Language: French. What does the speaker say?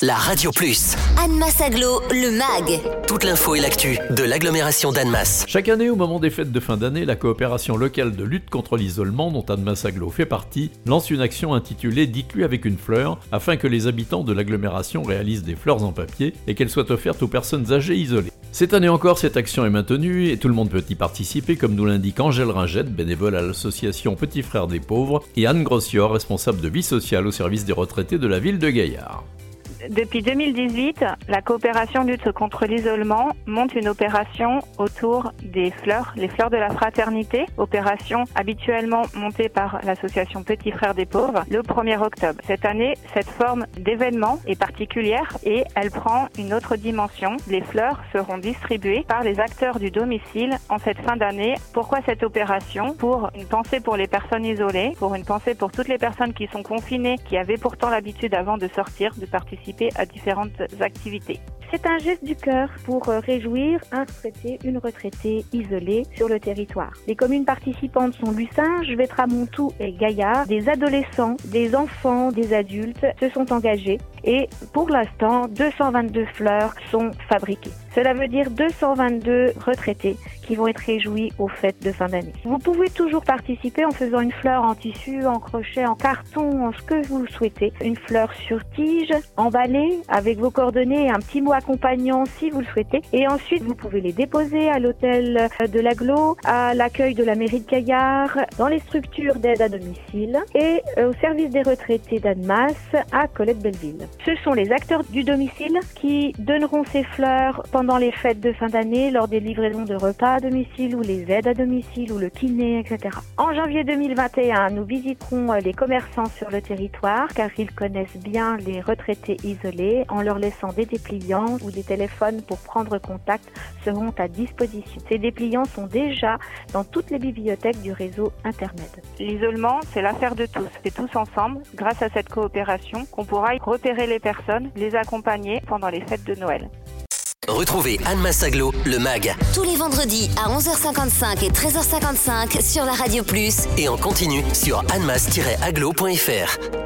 la Radio Plus. Annemasse Agglo, le MAG. Toute l'info et l'actu de l'agglomération d'Annemasse. Chaque année, au moment des fêtes de fin d'année, la coopération locale de lutte contre l'isolement, dont Annemasse Agglo fait partie, lance une action intitulée « Dites-lui avec une fleur » afin que les habitants de l'agglomération réalisent des fleurs en papier et qu'elles soient offertes aux personnes âgées isolées. Cette année encore, cette action est maintenue et tout le monde peut y participer, comme nous l'indique Angèle Ringette, bénévole à l'association Petits Frères des Pauvres, et Anne Grossior, responsable de vie sociale au service des retraités de la ville de Gaillard. Depuis 2018, la coopération lutte contre l'isolement monte une opération autour des fleurs, les fleurs de la fraternité, opération habituellement montée par l'association Petits Frères des Pauvres le 1er octobre. Cette année, cette forme d'événement est particulière et elle prend une autre dimension. Les fleurs seront distribuées par les acteurs du domicile en cette fin d'année. Pourquoi cette opération ? Pour une pensée pour les personnes isolées, pour une pensée pour toutes les personnes qui sont confinées, qui avaient pourtant l'habitude avant de sortir, de participer à différentes activités. C'est un geste du cœur pour réjouir un retraité, une retraitée isolée sur le territoire. Les communes participantes sont Lucinge, Vétramontou et Gaillard. Des adolescents, des enfants, des adultes se sont engagés et pour l'instant, 222 fleurs sont fabriquées. Cela veut dire 222 retraités qui vont être réjouis aux fêtes de fin d'année. Vous pouvez toujours participer en faisant une fleur en tissu, en crochet, en carton, en ce que vous souhaitez. Une fleur sur tige, emballée, avec vos coordonnées et un petit mot accompagnant si vous le souhaitez. Et ensuite, vous pouvez les déposer à l'hôtel de l'Agglo, à l'accueil de la mairie de Gaillard, dans les structures d'aide à domicile et au service des retraités d'Annemasse à Colette-Belleville. Ce sont les acteurs du domicile qui donneront ces fleurs pendant les fêtes de fin d'année, lors des livraisons de repas à domicile ou les aides à domicile ou le kiné, etc. En janvier 2021, nous visiterons les commerçants sur le territoire car ils connaissent bien les retraités isolés en leur laissant des dépliants ou des téléphones pour prendre contact seront à disposition. Ces dépliants sont déjà dans toutes les bibliothèques du réseau Internet. L'isolement, c'est l'affaire de tous. C'est tous ensemble, grâce à cette coopération, qu'on pourra repérer les personnes, les accompagner pendant les fêtes de Noël. Retrouvez Annemasse Agglo, le MAG. Tous les vendredis à 11h55 et 13h55 sur la Radio Plus. Et en continu sur annemasse-agglo.fr.